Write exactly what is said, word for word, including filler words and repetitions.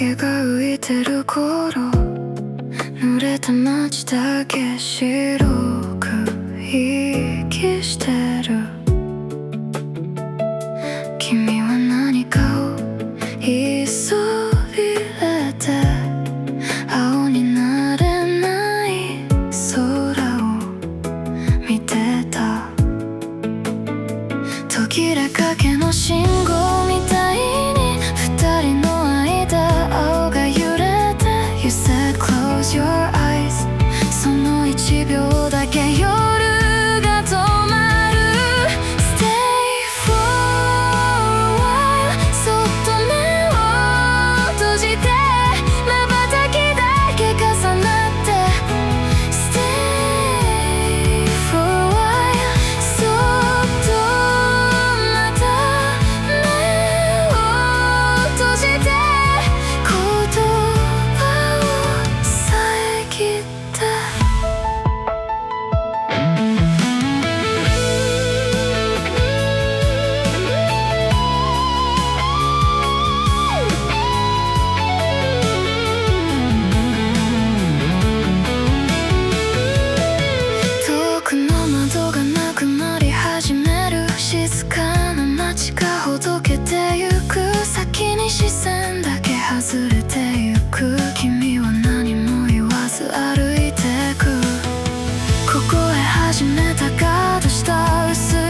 影が浮いてる頃、濡れた街だけ白く息してる。君は何かを言いそびれて、青になれない空を見てた。途切れかけの信号みたいに二人の間、青が揺れて You said close your eyes、 その一秒だけ夜が止まる。 Stay for a while、 そっと目を閉じて、瞬きだけ重なって Stay for a while、 そっとまた目を閉じて、言葉を遮って。遠くの窓がなくなり始める。静かな街がほどけてゆく。先に視線だけ外れてゆく。君は何も言わず歩いてく。凍え始めたガードした薄